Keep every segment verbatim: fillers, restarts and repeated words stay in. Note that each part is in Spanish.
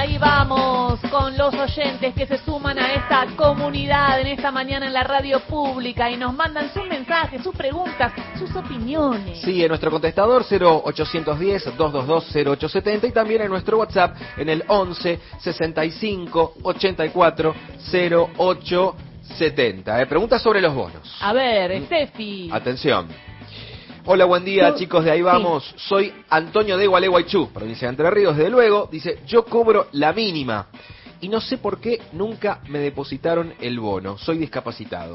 ahí vamos con los oyentes que se suman a esta comunidad en esta mañana en la radio pública y nos mandan sus mensajes, sus preguntas, sus opiniones. Sí, en nuestro contestador cero ochocientos diez, doscientos veintidós, cero ochocientos setenta y también en nuestro WhatsApp en el once, sesenta y cinco, ochenta y cuatro, cero ocho setenta. Eh, pregunta sobre los bonos. A ver, Steffi. Atención. Hola, buen día, Yo, chicos de Ahí Vamos. Sí. Soy Antonio de Gualeguaychú, provincia de Entre Ríos, desde luego. Dice, yo cobro la mínima y no sé por qué nunca me depositaron el bono. Soy discapacitado.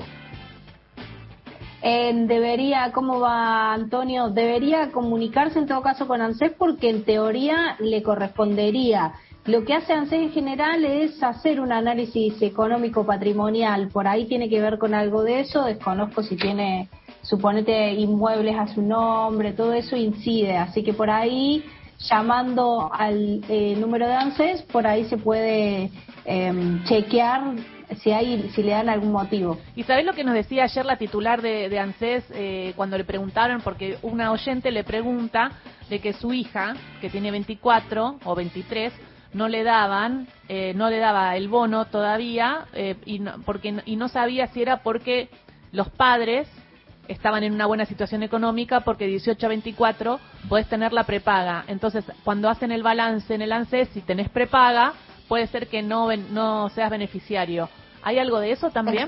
Eh, debería, ¿cómo va, Antonio? Debería comunicarse en todo caso con ANSES porque en teoría le correspondería. Lo que hace ANSES en general es hacer un análisis económico patrimonial. Por ahí tiene que ver con algo de eso. Desconozco si tiene... Suponete inmuebles a su nombre, todo eso incide, así que por ahí, llamando al eh, número de ANSES, por ahí se puede eh, chequear si hay, si le dan algún motivo. ¿Y sabés lo que nos decía ayer la titular de, de ANSES eh, cuando le preguntaron? Porque una oyente le pregunta de que su hija, que tiene veinticuatro o veintitrés, no le daban, eh, no le daba el bono todavía, eh, y, no, porque, y no sabía si era porque los padres estaban en una buena situación económica, porque dieciocho a veinticuatro podés tener la prepaga. Entonces, cuando hacen el balance en el ANSES, si tenés prepaga, puede ser que no no seas beneficiario. ¿Hay algo de eso también?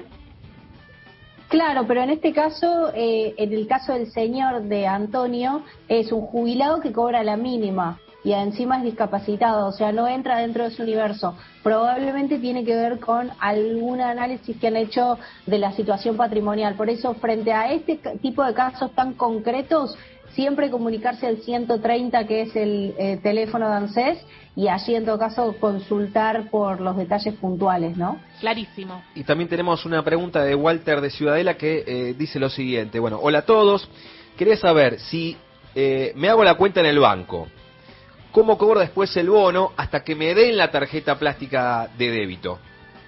Claro, pero en este caso, eh, en el caso del señor de Antonio, es un jubilado que cobra la mínima y encima es discapacitado, o sea, no entra dentro de su universo. Probablemente tiene que ver con algún análisis que han hecho de la situación patrimonial. Por eso, frente a este tipo de casos tan concretos, siempre comunicarse al ciento treinta, que es el eh, teléfono de ANSES, y allí en todo caso consultar por los detalles puntuales, ¿no? Clarísimo. Y también tenemos una pregunta de Walter de Ciudadela que eh, dice lo siguiente. Bueno, hola a todos. Quería saber si eh, me hago la cuenta en el banco, ¿cómo cobro después el bono hasta que me den la tarjeta plástica de débito?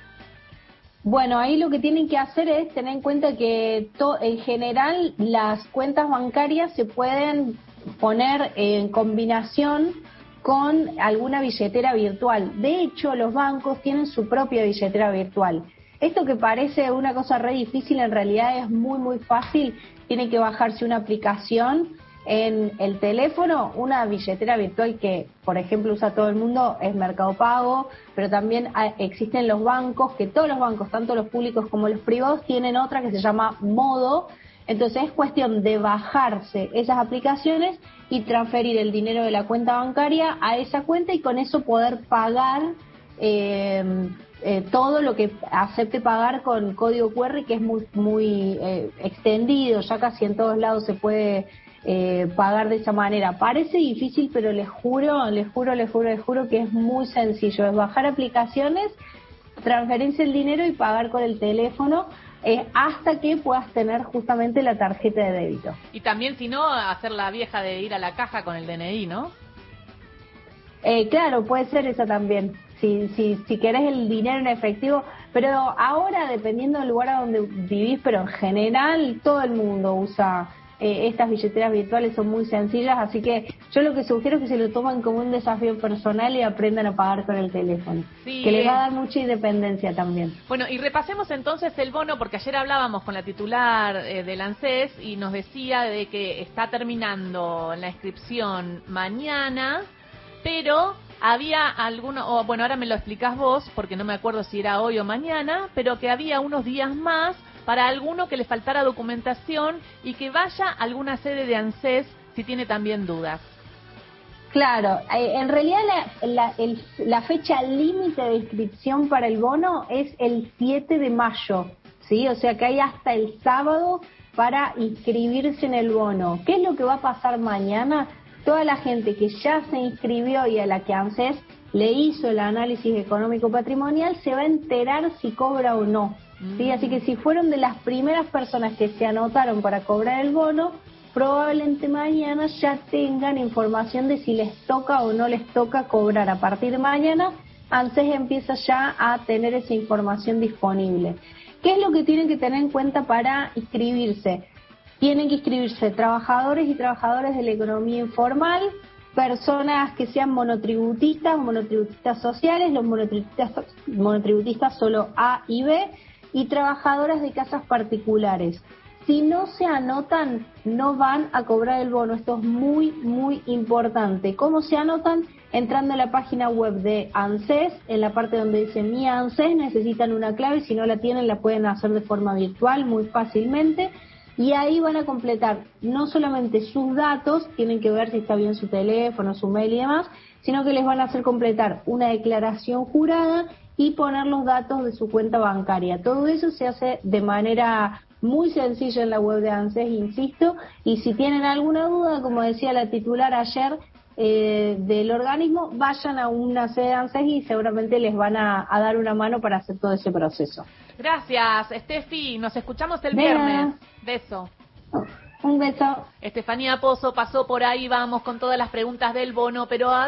Bueno, ahí lo que tienen que hacer es tener en cuenta que to, en general las cuentas bancarias se pueden poner en combinación con alguna billetera virtual. De hecho, los bancos tienen su propia billetera virtual. Esto que parece una cosa re difícil, en realidad es muy muy fácil. Tienen que bajarse una aplicación en el teléfono, una billetera virtual que, por ejemplo, usa todo el mundo, es Mercado Pago, pero también hay, existen los bancos, que todos los bancos, tanto los públicos como los privados, tienen otra que se llama Modo. Entonces es cuestión de bajarse esas aplicaciones y transferir el dinero de la cuenta bancaria a esa cuenta y con eso poder pagar eh, eh, todo lo que acepte pagar con código cu erre, que es muy, muy eh, extendido, ya casi en todos lados se puede Eh, pagar de esa manera. Parece difícil, pero les juro, les juro, les juro, les juro que es muy sencillo. Es bajar aplicaciones, transferirse el dinero y pagar con el teléfono eh, hasta que puedas tener justamente la tarjeta de débito. Y también, si no, hacer la vieja de ir a la caja con el D N I, ¿no? Eh, claro, puede ser esa también. Si, si, si querés el dinero en efectivo, pero ahora dependiendo del lugar a donde vivís, pero en general todo el mundo usa Eh, estas billeteras virtuales, son muy sencillas, así que yo lo que sugiero es que se lo tomen como un desafío personal y aprendan a pagar con el teléfono, sí, que les va a dar mucha independencia también. Bueno, y repasemos entonces el bono, porque ayer hablábamos con la titular eh, del ANSES y nos decía de que está terminando la inscripción mañana, pero había alguno, o bueno, ahora me lo explicás vos, porque no me acuerdo si era hoy o mañana, pero que había unos días más para alguno que le faltara documentación y que vaya a alguna sede de ANSES si tiene también dudas. Claro, eh, en realidad la, la, el, la fecha límite de inscripción para el bono es el siete de mayo, ¿sí? O sea que hay hasta el sábado para inscribirse en el bono. ¿Qué es lo que va a pasar mañana? Toda la gente que ya se inscribió y a la que ANSES le hizo el análisis económico patrimonial se va a enterar si cobra o no. Sí, así que si fueron de las primeras personas que se anotaron para cobrar el bono, probablemente mañana ya tengan información de si les toca o no les toca cobrar. A partir de mañana, ANSES empieza ya a tener esa información disponible. ¿Qué es lo que tienen que tener en cuenta para inscribirse? Tienen que inscribirse trabajadores y trabajadoras de la economía informal, personas que sean monotributistas, monotributistas sociales, los monotributistas, monotributistas solo A y B, y trabajadoras de casas particulares. Si no se anotan, no van a cobrar el bono. Esto es muy, muy importante. ¿Cómo se anotan? Entrando a la página web de ANSES, en la parte donde dice Mi ANSES, necesitan una clave, si no la tienen la pueden hacer de forma virtual muy fácilmente, y ahí van a completar no solamente sus datos, tienen que ver si está bien su teléfono, su mail y demás, sino que les van a hacer completar una declaración jurada y poner los datos de su cuenta bancaria. Todo eso se hace de manera muy sencilla en la web de ANSES, insisto, y si tienen alguna duda, como decía la titular ayer eh, del organismo, vayan a una sede de ANSES y seguramente les van a, a dar una mano para hacer todo ese proceso. Gracias, Steffi. Nos escuchamos el De viernes. nada. Beso. Un beso. Estefanía Pozo pasó por ahí, vamos con todas las preguntas del bono, pero